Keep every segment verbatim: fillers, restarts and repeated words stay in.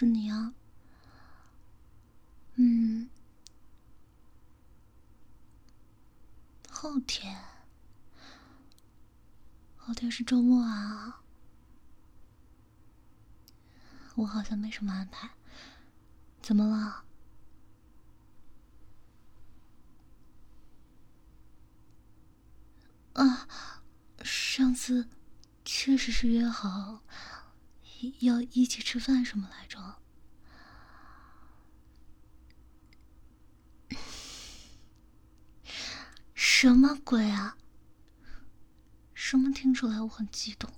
是你啊。嗯，后天，后天是周末啊。我好像没什么安排，怎么了？啊，上次确实是约好要一起吃饭什么来着？什么鬼啊？什么听出来我很激动？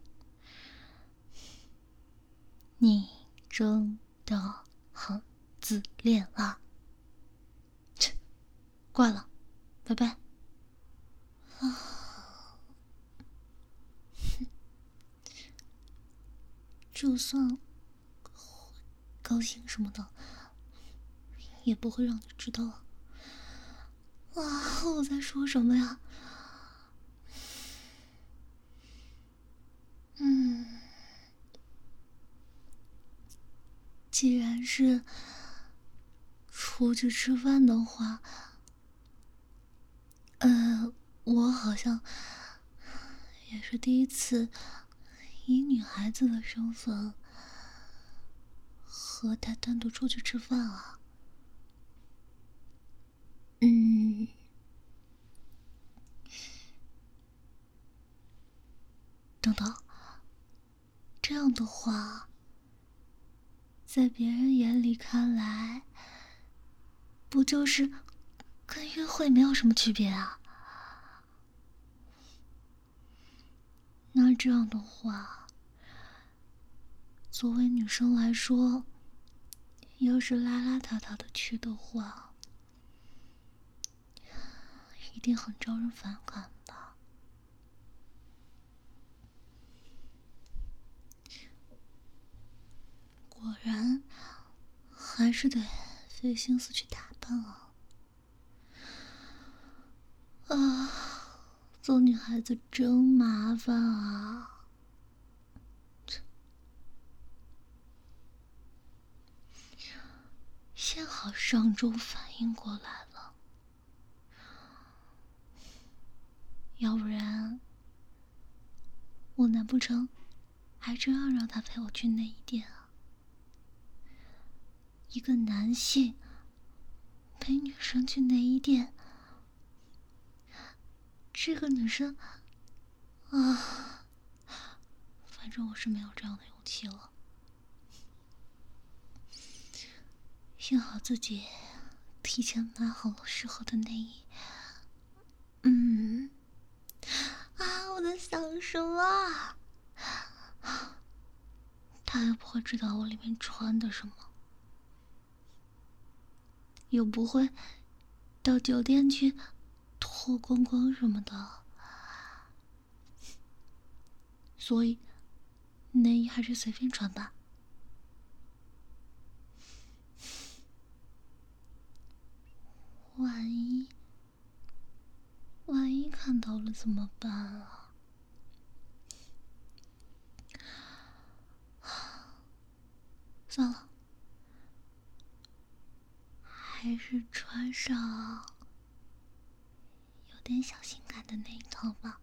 你真的很自恋啊！切，挂了，拜拜。啊，就算高兴什么的，也不会让你知道啊。啊，我在说什么呀？嗯，既然是出去吃饭的话，呃，我好像也是第一次以女孩子的身份和他单独出去吃饭啊。嗯，等等，这样的话，在别人眼里看来，不就是跟约会没有什么区别啊？那这样的话，作为女生来说，要是邋邋遢遢的去的话，一定很招人反感吧？果然，还是得费心思去打扮啊！啊，做女孩子真麻烦啊！幸好上周反应过来了，要不然我难不成还真要让他陪我去内衣店啊？一个男性陪女生去内衣店，这个女生啊，反正我是没有这样的勇气了。幸好自己提前买好了适合的内衣。嗯，啊，我在想什么啊？他也不会知道我里面穿的什么，又不会到酒店去脱光光什么的，所以内衣还是随便穿吧。万一万一看到了怎么办啊？算了，还是穿上有点小性感的那一套吧。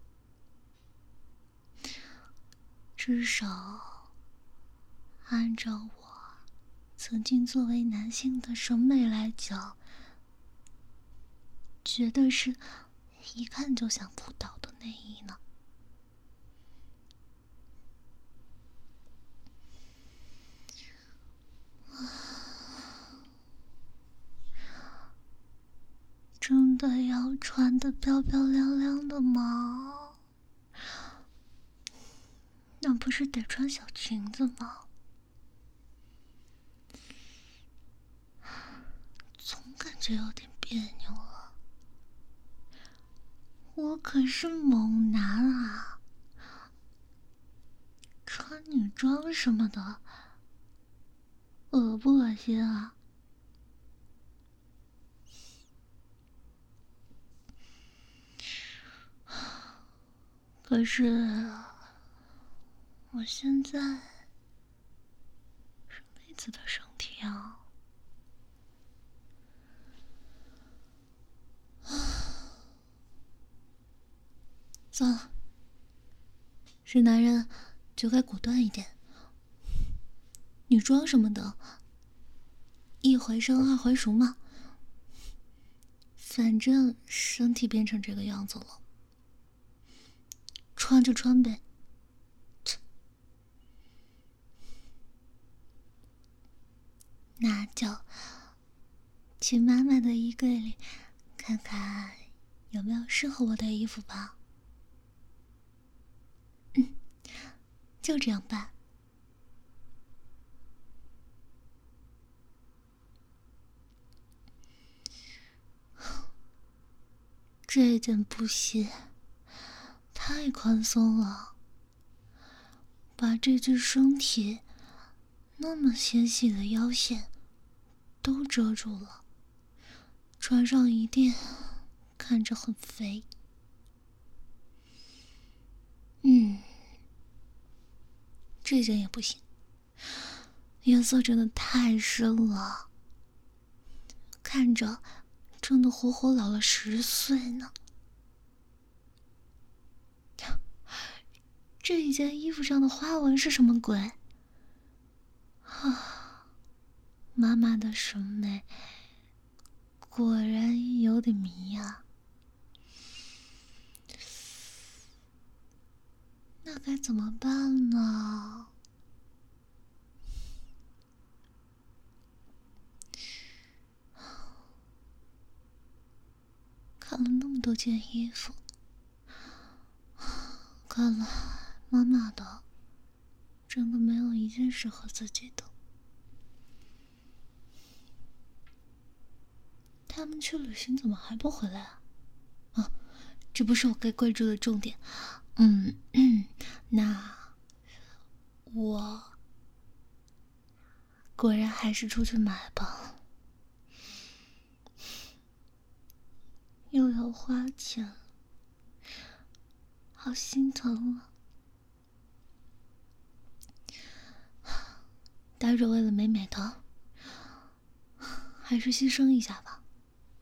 至少按照我曾经作为男性的审美来讲，绝对是一看就想扑倒的内衣呢。真的要穿得漂漂亮亮的吗？那不是得穿小裙子吗？总感觉有点别扭了。我可是猛男啊，穿女装什么的，恶不恶心啊？可是我现在是没子的身体啊。算了，是男人就该果断一点。女装什么的，一回生二回熟嘛。反正身体变成这个样子了，穿就穿呗。那就去妈妈的衣柜里看看有没有适合我的衣服吧。嗯，就这样办。这件布鞋太宽松了，把这具身体那么纤细的腰线都遮住了，穿上一定看着很肥。嗯，这件也不行，颜色真的太深了，看着真的活活老了十岁呢。这一件衣服上的花纹是什么鬼？啊，妈妈的审美果然有点迷呀。那该怎么办呢？看了那么多件衣服，看来妈妈的真的没有一件适合自己的。他们去旅行怎么还不回来啊？啊，这不是我该关注的重点。嗯，那我果然还是出去买吧，又要花钱，好心疼啊！待着为了美美的，还是牺牲一下吧。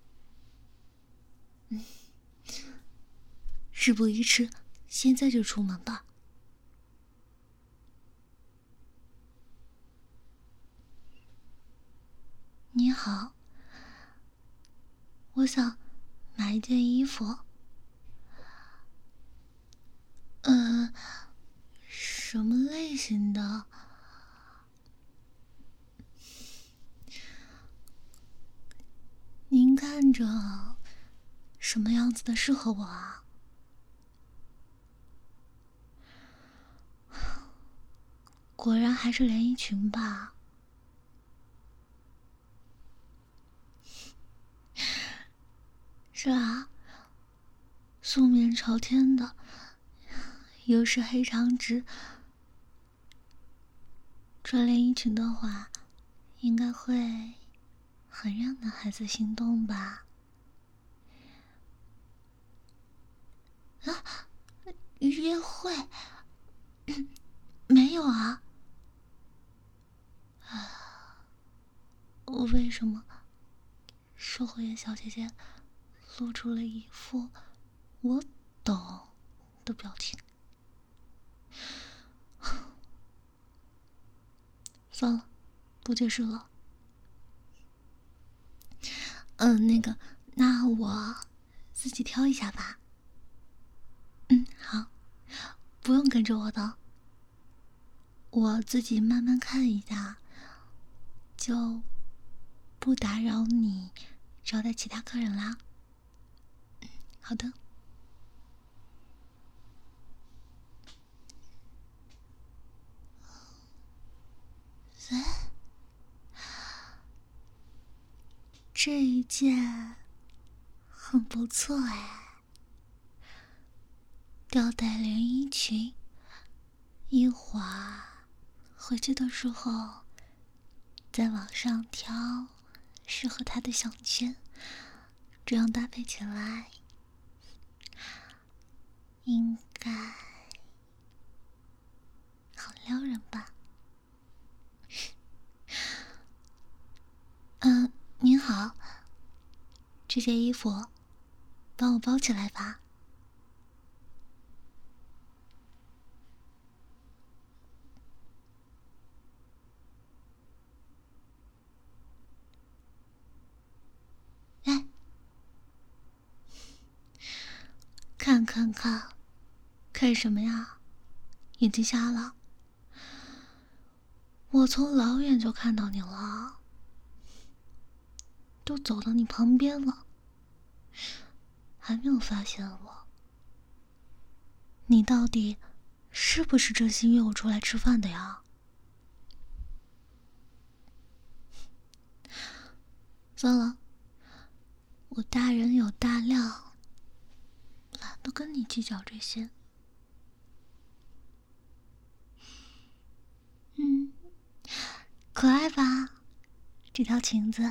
嗯，事不宜迟，现在就出门吧。你好，我想买一件衣服。嗯，什么类型的？您看着什么样子的适合我啊？果然还是连衣裙吧。是啊，素面朝天的，又是黑长直，穿连衣裙的话，应该会很让男孩子心动吧？啊，约会？没有啊。我为什么售货员小姐姐露出了一副我懂的表情？算了，不解释了。嗯，那个，那我自己挑一下吧。嗯，好，不用跟着我的，我自己慢慢看一下，就不打扰你招待其他客人啦。好的。哎，这一件很不错哎，吊带连衣裙，一会儿回去的时候在网上挑适合他的项圈，这样搭配起来应该好撩人吧？ 这件衣服帮我包起来吧。哎，看看看，看什么呀？眼睛瞎了？我从老远就看到你了，都走到你旁边了，还没有发现我。你到底是不是真心约我出来吃饭的呀？算了，我大人有大量，懒得跟你计较这些。嗯，可爱吧？这条裙子。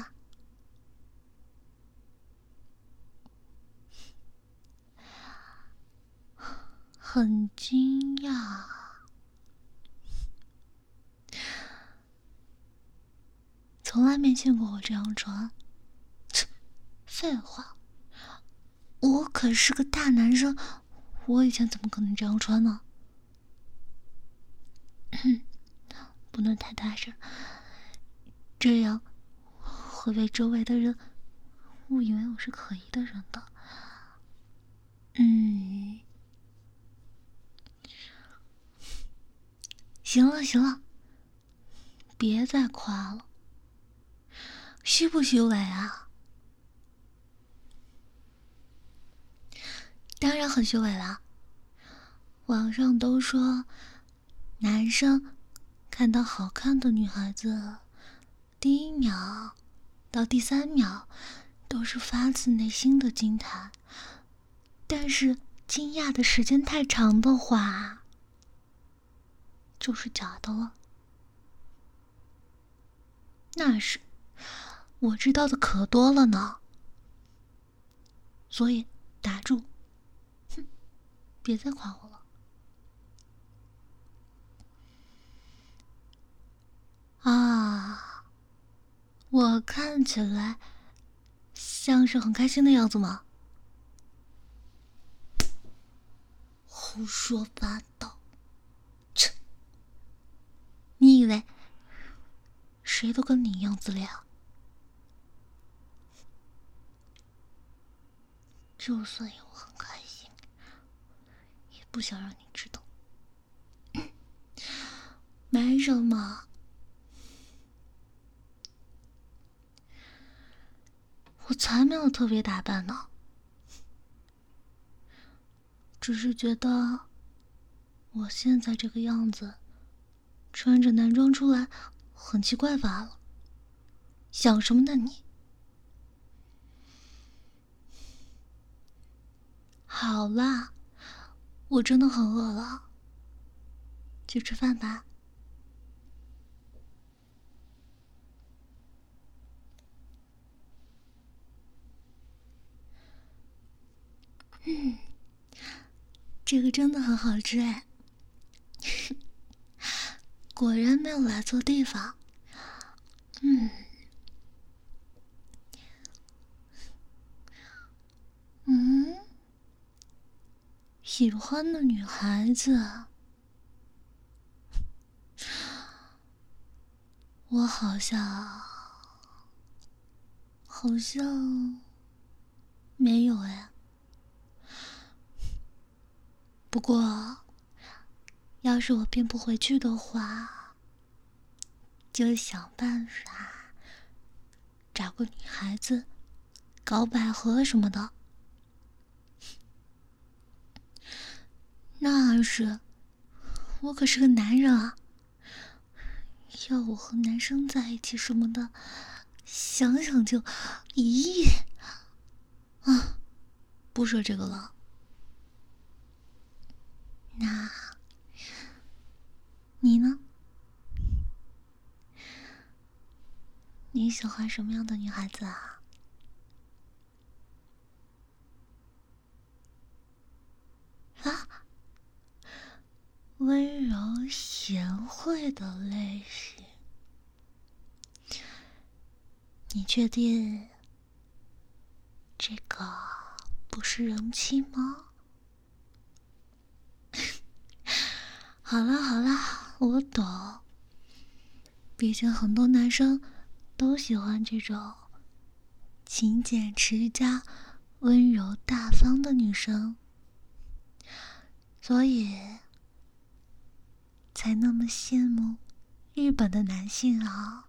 很惊讶，从来没见过我这样穿。废话，我可是个大男生，我以前怎么可能这样穿呢？不能太大声，这样会被周围的人误以为我是可疑的人的。嗯，行了行了，别再夸了，虚不虚伪啊？当然很虚伪了。网上都说，男生看到好看的女孩子，第一秒到第三秒都是发自内心的惊叹，但是惊讶的时间太长的话，就是假的了。那是，我知道的可多了呢。所以打住，哼，别再夸我了。啊，我看起来像是很开心的样子吗？胡说八道！切，你以为谁都跟你一样自恋啊？就算有很开心，也不想让你知道。没什么，我才没有特别打扮呢，只是觉得我现在这个样子，穿着男装出来很奇怪罢了。想什么呢你？好啦，我真的很饿了，去吃饭吧。嗯，这个真的很好吃哎，果然没有来错地方。嗯，嗯，喜欢的女孩子，我好像好像没有哎。不过，要是我变不回去的话，就想办法找个女孩子搞百合什么的。那是，我可是个男人啊，要我和男生在一起什么的，想想就，咦，啊，不说这个了。那，你呢？你喜欢什么样的女孩子啊？啊？温柔贤惠的类型，你确定这个不是人妻吗？好了好了，我懂。毕竟很多男生都喜欢这种勤俭持家、温柔大方的女生，所以才那么羡慕日本的男性啊。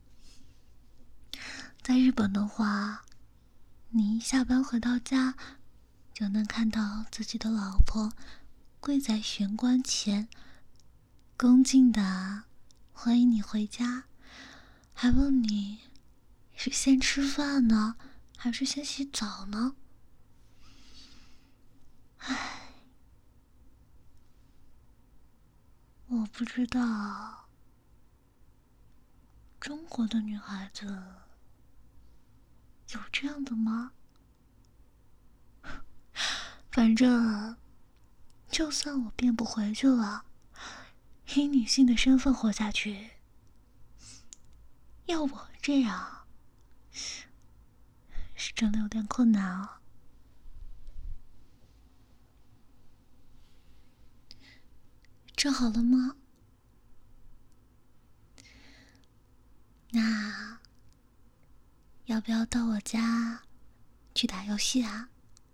在日本的话，你一下班回到家，就能看到自己的老婆跪在玄关前，恭敬的欢迎你回家，还问你是先吃饭呢，还是先洗澡呢？唉，我不知道中国的女孩子有这样的吗？反正就算我变不回去了，以女性的身份活下去，要我这样是真的有点困难啊。这好了吗？那要不要到我家去打游戏啊？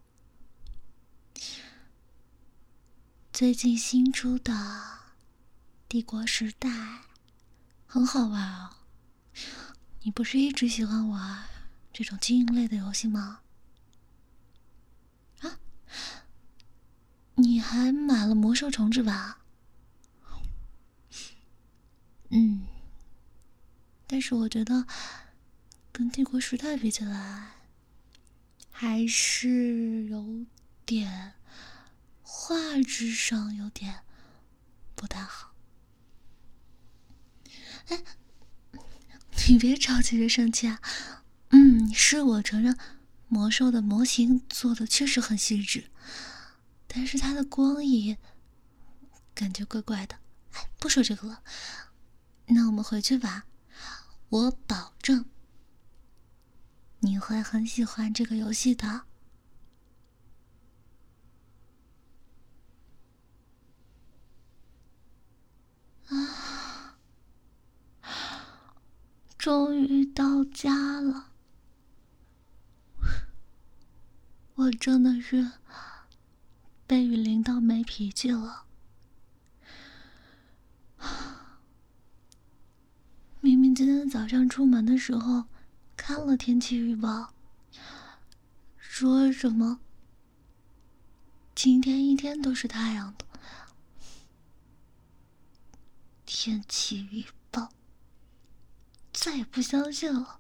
最近新出的《帝国时代》很好玩哦。你不是一直喜欢玩这种经营类的游戏吗？啊？你还买了魔兽重置吧？嗯，但是我觉得跟帝国时代比起来，还是有点画质上有点不太好。哎，你别着急着生气啊。嗯，是我承认魔兽的模型做的确实很细致，但是它的光影感觉怪怪的。哎，不说这个了，那我们回去吧。我保证你会很喜欢这个游戏的。啊，终于到家了，我真的是被雨淋到没脾气了。明明今天早上出门的时候看了天气预报，说什么今天一天都是太阳的。天气预报再也不相信了，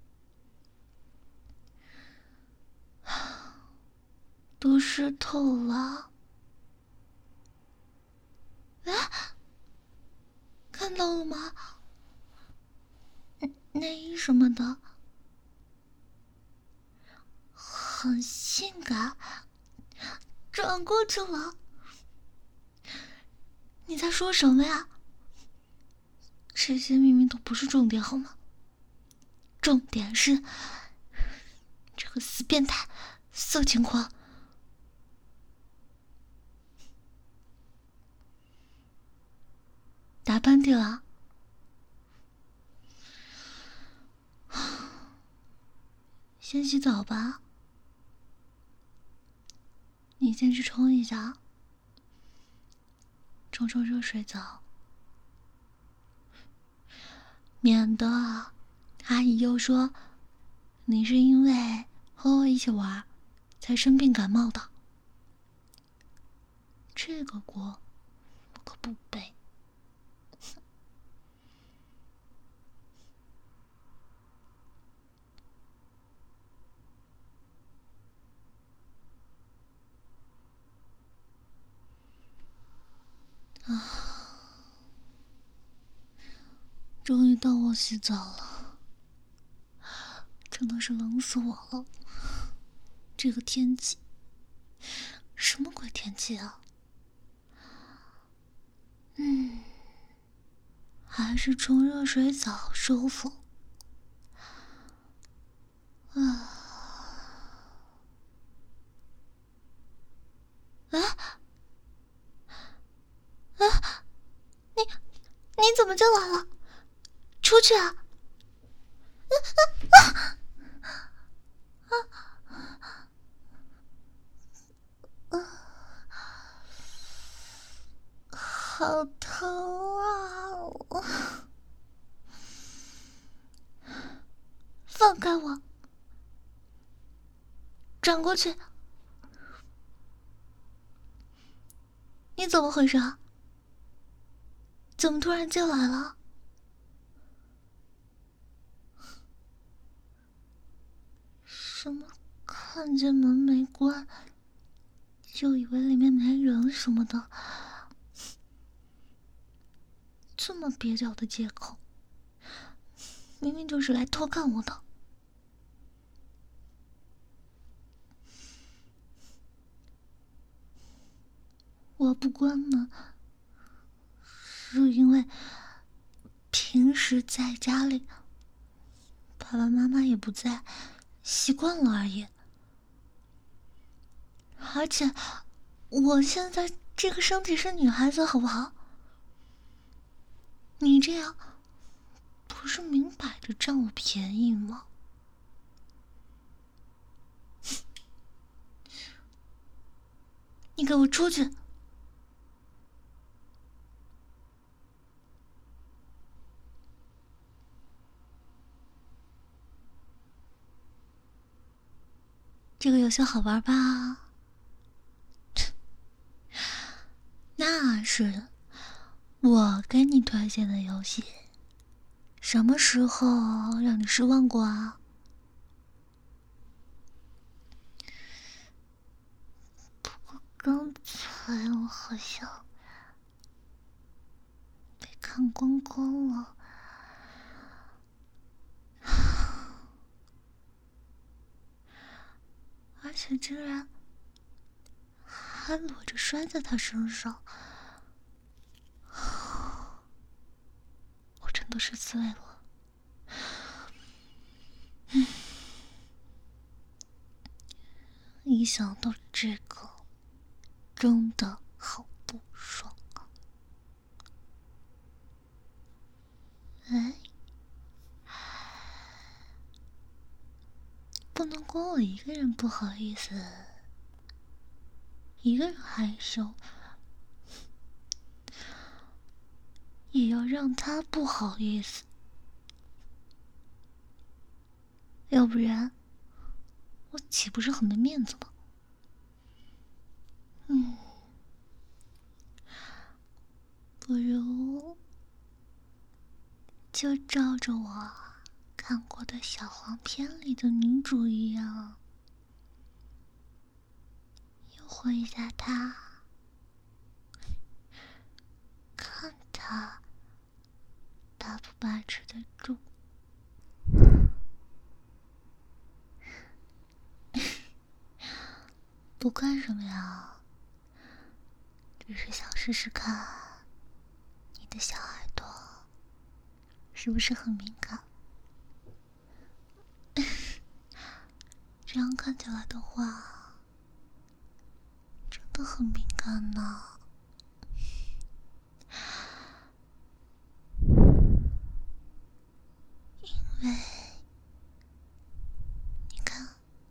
都湿透了。啊，看到了吗？内衣什么的很性感，转过去了。你在说什么呀？这些明明都不是重点好吗？重点是这个死变态色情狂打喷嚏了。先洗澡吧，你先去冲一下，冲冲热水澡，免得阿姨又说你是因为和我一起玩才生病感冒的，这个锅我可不背。啊，终于到我洗澡了，真的是冷死我了。这个天气，什么鬼天气啊？嗯，还是冲热水澡舒服。啊， 你怎么就来了？出去啊！好疼啊！放开我！转过去！你怎么回事啊？怎么突然进来了？什么？看见门没关，就以为里面没人什么的，这么蹩脚的借口，明明就是来偷看我的。我不关门，是因为平时在家里，爸爸妈妈也不在，习惯了而已。而且，我现在这个身体是女孩子，好不好？你这样，不是明摆着占我便宜吗？你给我出去！这个游戏好玩吧？那是我给你推荐的游戏，什么时候让你失望过啊？不过刚才我好像被看光光了，而且竟然还裸着摔在他身上，我真的是醉了。嗯，一想到这个，真的好不爽啊！哎，不能光我一个人不好意思，一个人害羞，也要让他不好意思，要不然我岂不是很没面子吗？嗯，不如就照着我看过的小黄片里的女主一样，诱惑一下她，看她把不把持得住。不干什么呀，只是想试试看你的小耳朵是不是很敏感。这样看起来的话，真的很敏感呢。因为你看，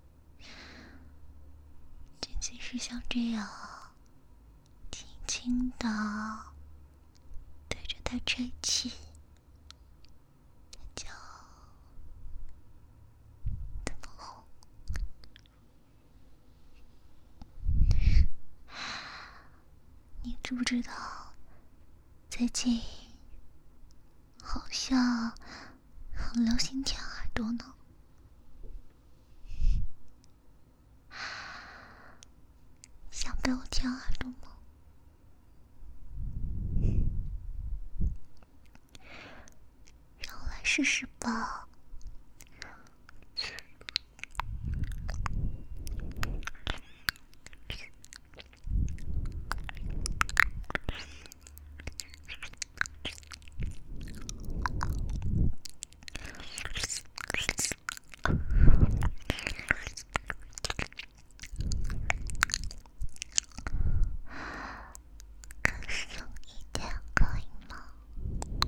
仅仅是像这样轻轻的对着它吹气，就这么红。你知不知道，最近好像很流行舔耳朵呢？想被我舔耳朵吗？让我来试试吧。更深一点可以吗？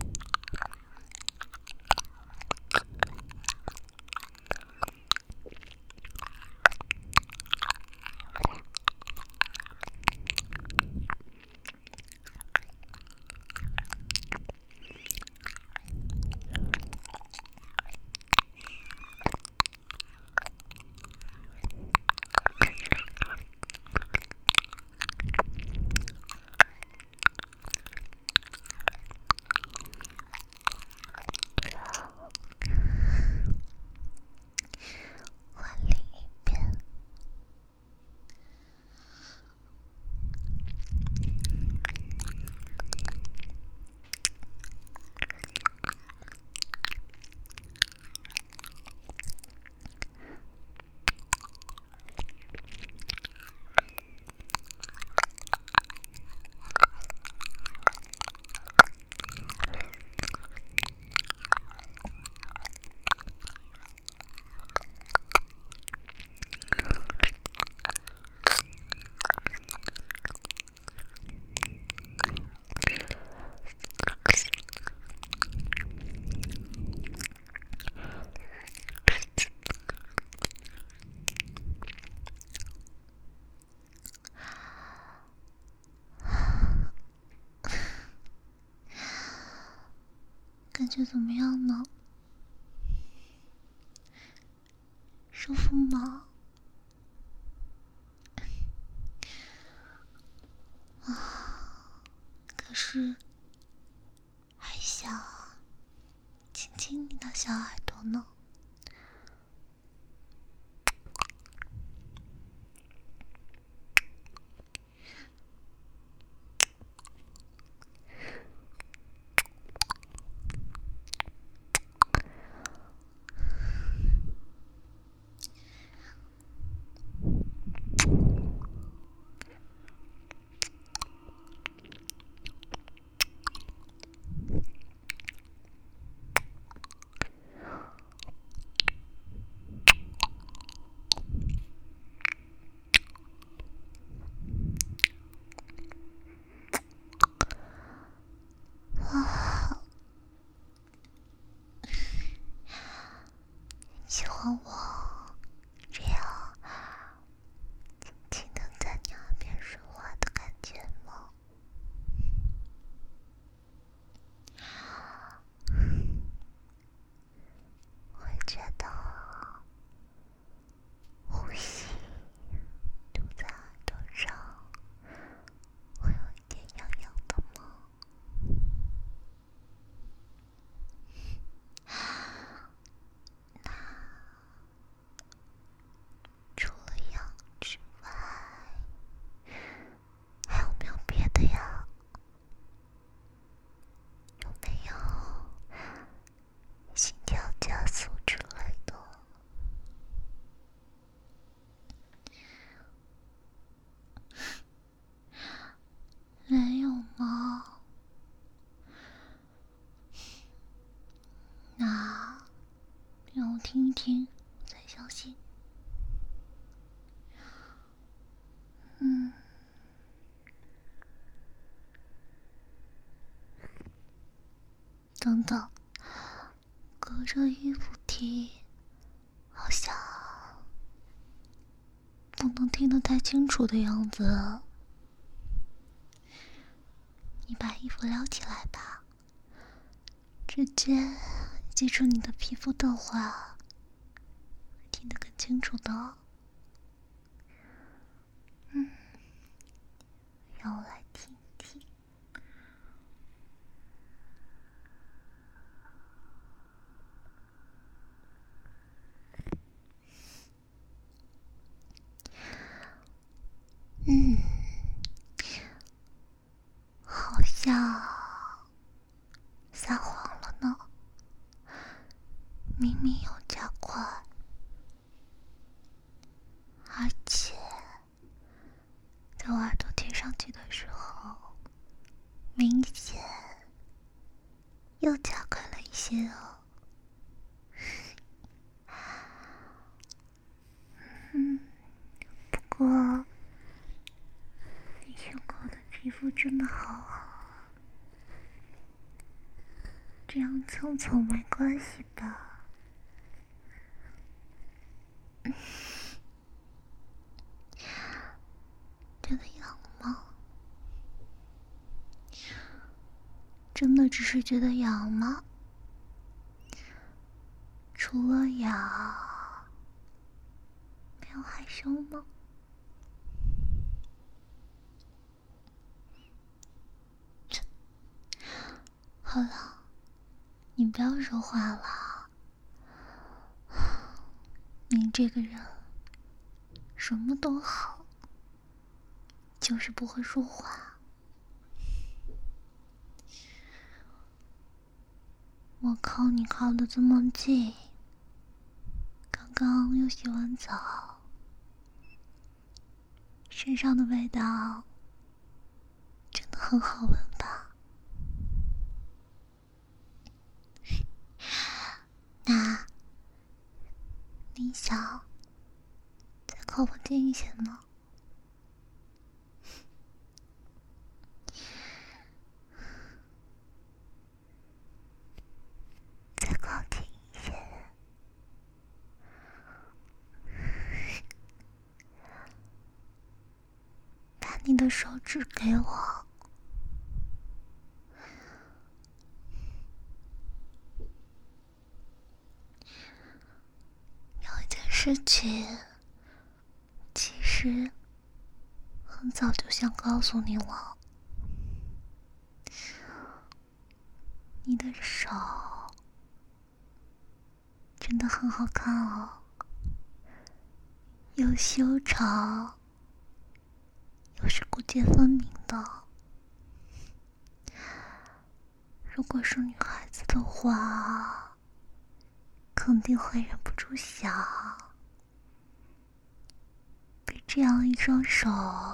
感觉怎么样呢？舒服吗？啊，可是还想亲亲你的小耳朵呢。喜欢我这样轻轻的在你耳边说话的感觉吗？会觉得呼吸堵在耳朵上会有一点痒痒的吗？除了痒之外，还有没有别的呀？有没有心跳加速之类的？没有吗？那让我听一听，我才相信。嗯，等等，隔着衣服听，好像不能听得太清楚的样子。你把衣服撩起来吧，直接接触你的皮肤的话，会听得更清楚的。嗯，让我来听听。嗯，好像撒谎了呢，明明有加快，而且在我耳朵贴上去的时候，明显又加快了一些哦。嗯，不过你胸口的皮肤真的好好，这样蹭蹭没关系吧？觉得痒吗？真的只是觉得痒吗？除了痒，没有害羞吗？好了，你不要说话了。你这个人什么都好，就是不会说话。我靠你靠得这么近，刚刚又洗完澡，身上的味道真的很好闻吧？那你想再靠我近一些吗？再靠近一些，把你的手指给我。 事情其实很早就想告诉你了。你的手真的很好看哦，又修长又是骨节分明的。如果是女孩子的话，肯定会忍不住想，被这样一双手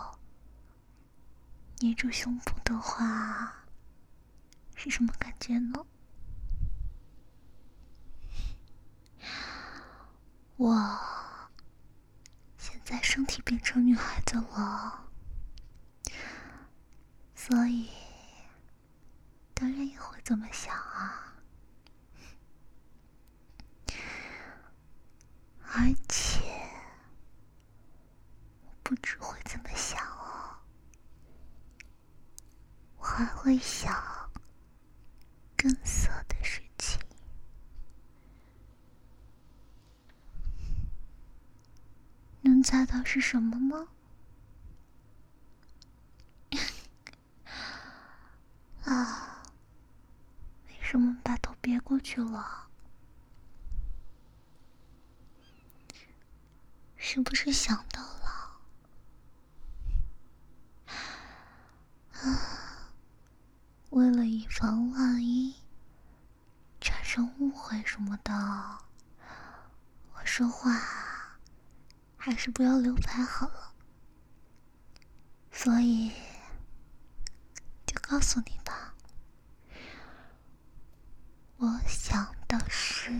捏住胸部的话，是什么感觉呢？我现在身体变成女孩子了，所以当然也会这么想啊。而且我不只会这么想哦，我还会想更色的事情。能猜到是什么吗？啊，为什么把头别过去了？是不是想到了？啊，为了以防万一，产生误会什么的，我说话还是不要留白好了。所以就告诉你吧，我想的是，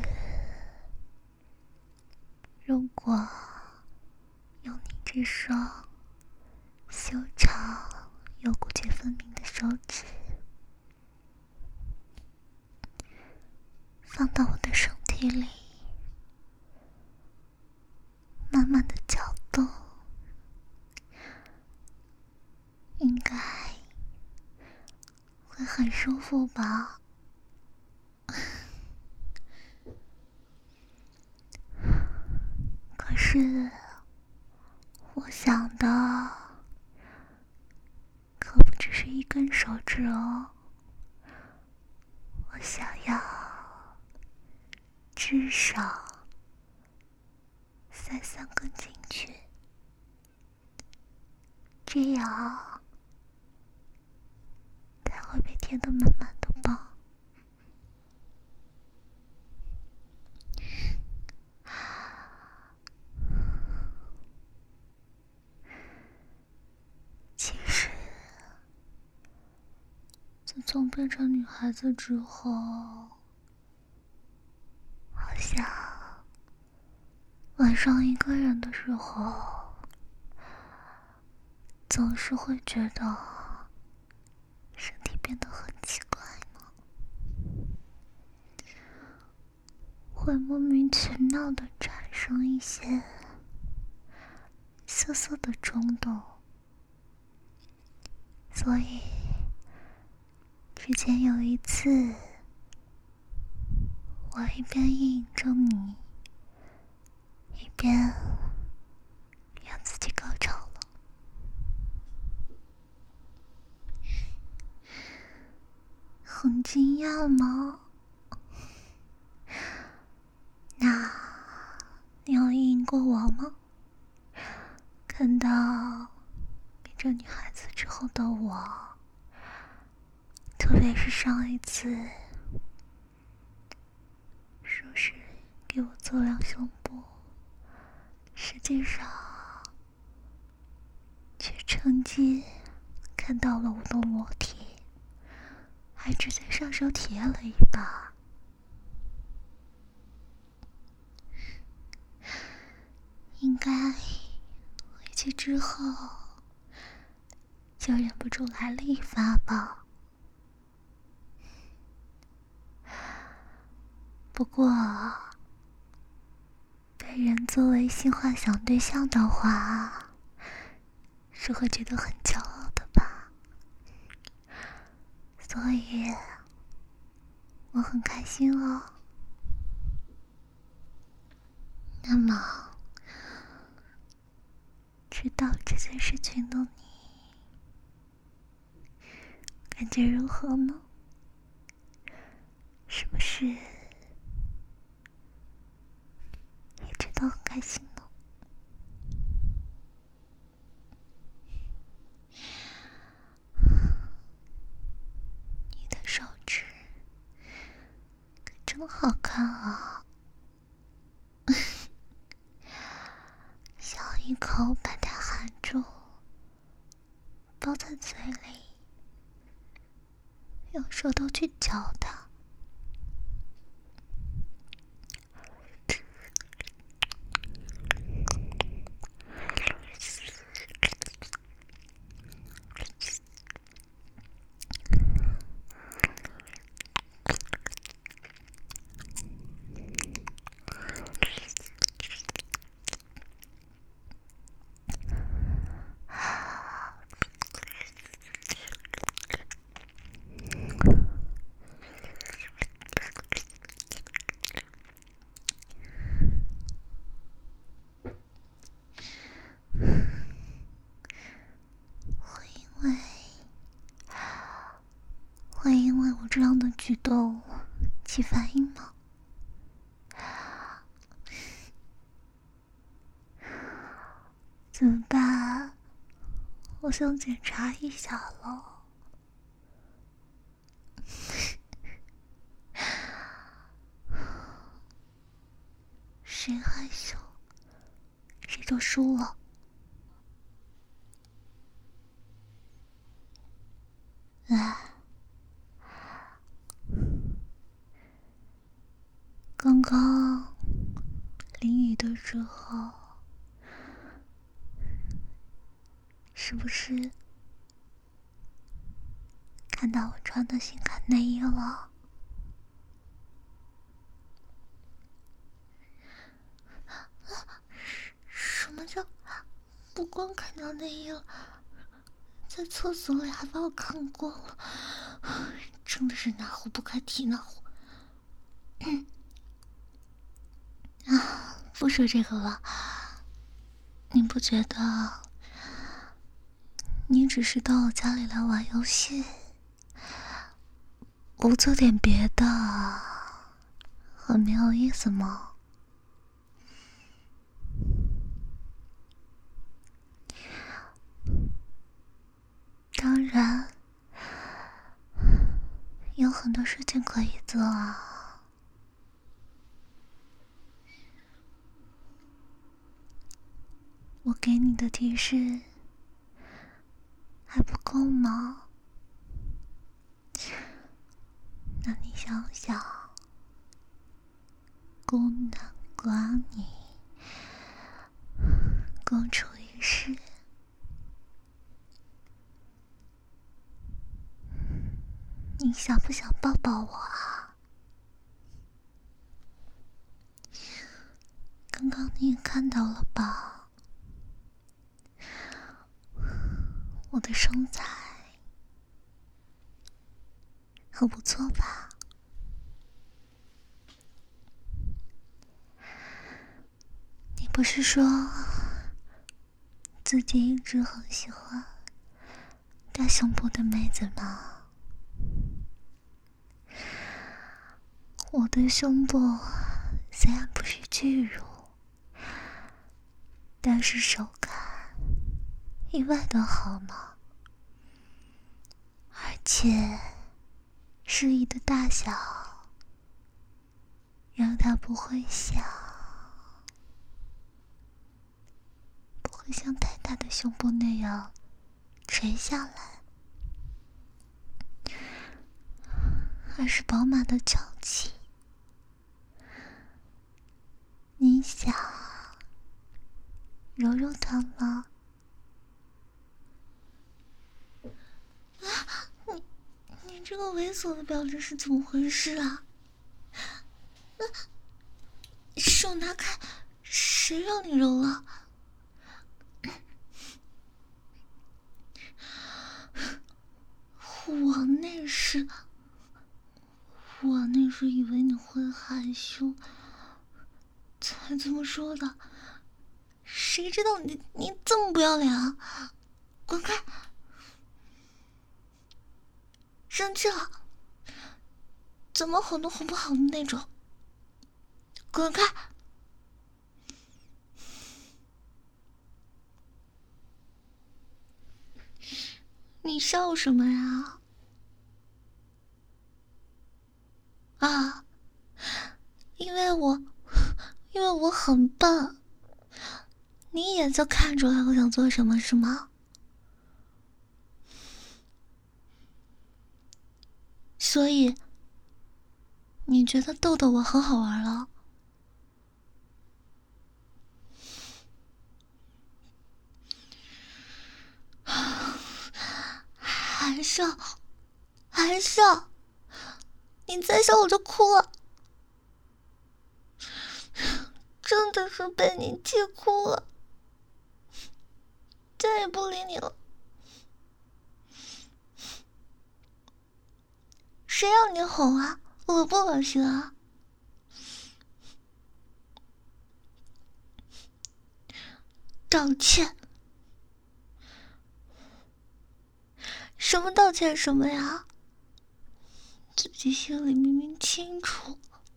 如果用你这双修长又骨节分明的手指放到我的身体里，慢慢的搅动，应该会很舒服吧。可是我想的可不只是一根手指哦，我想要至少塞三根进去，这样才会被填得满满的吧。其实自从变成女孩子之后，好像晚上一个人的时候，总是会觉得身体变得很奇怪呢，会莫名其妙的产生一些涩涩的冲动。所以之前有一次，我一边意淫着你，一边让自己高潮了。很惊讶吗？那你有意淫过我吗？看到变成女孩子之后的我，特别是上一次说是给我做量胸部，实际上却趁机看到了我的裸体，还直接上手体验了一把。应该回去之后就忍不住来了一发吧。不过被人作为性幻想对象的话，是会觉得很骄傲的吧。所以我很开心哦。那么知道这件事情的你，感觉如何呢？是不是也觉得很开心呢？你的手指可真好看啊！想一口把它含住，包在嘴里，用舌头去嚼它。会因为我这样的举动起反应吗？怎么办？我想检查一下了。谁害羞，谁就输了。来，刚刚淋雨的时候，是不是看到我穿的性感内衣了？什么叫不光看到内衣了，在厕所里还把我看光了，真的是哪壶不开提哪壶。嗯啊，不说这个了，你不觉得你只是到我家里来玩游戏，不做点别的，很没有意思吗？当然，有很多事情可以做啊。我给你的提示还不够吗？那你想想，孤男寡女，共处一室，你想不想抱抱我啊？刚刚你也看到了吧，我的身材很不错吧？你不是说自己一直很喜欢大胸部的妹子吗？我的胸部虽然不是巨乳，但是手感意外的好呢，而且适宜的大小让它不会响，不会像太大的胸部那样垂下来，而是饱满的翘起。你想揉揉它吗？啊，你你这个猥琐的表情是怎么回事啊？啊，手拿开，谁让你揉了？我那是，我那是以为你会害羞，才这么说的。 谁知道你你这么不要脸啊！滚开！生气了？怎么哄都哄不好的那种。滚开！你笑什么呀？啊，因为我，因为我很笨。你一眼就看出来我想做什么是吗？所以，你觉得逗逗我很好玩了？还笑，还笑！你再笑我就哭了，真的是被你气哭了，再也不理你了。谁让你哄啊？恶不恶心啊？道歉？什么道歉什么呀？自己心里明明清楚。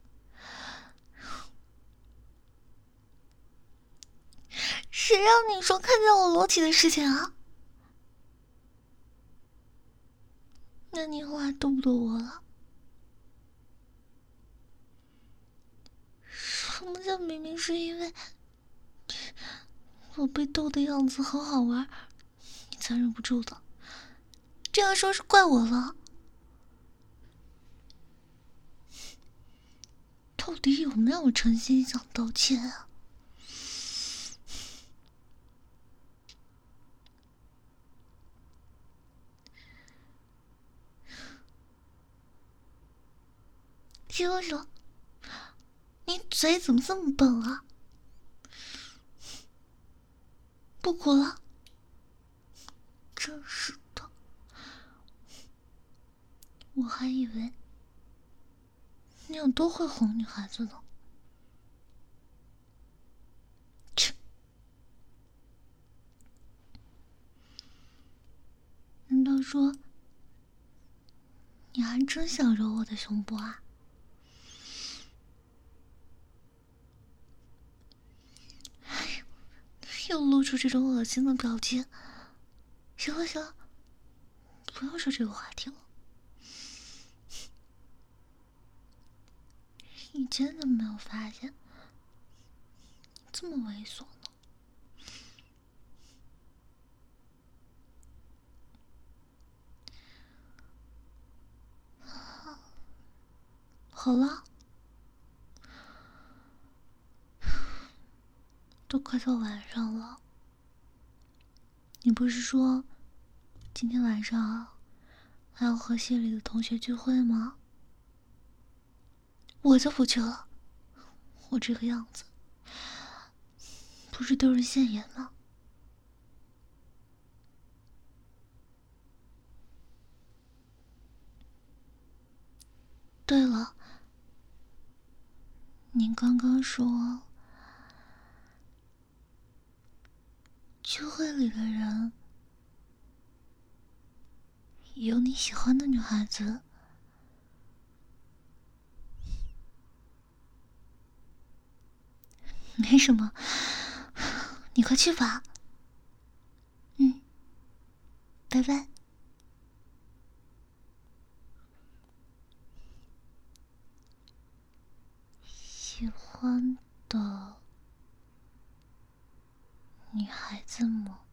谁让你说看见我裸体的事情啊？那你以后还逗不逗我了？什么叫明明是因为我被逗的样子很好玩，你才忍不住的？这样说是怪我了？到底有没有诚心想道歉啊？说说，你嘴怎么这么笨啊？不哭了？真是的，我还以为你有多会哄女孩子呢。切！难道说你还真想揉我的胸部啊？又露出这种恶心的表情。行了行了，不要说这个话题了。你真的没有发现你这么猥琐呢？好了，都快到晚上了。你不是说今天晚上还要和系里的同学聚会吗？我就不去了，我这个样子不是丢人现眼吗？对了，您刚刚说聚会里的人有你喜欢的女孩子。没什么，你快去吧。嗯，拜拜。喜欢的女孩子吗？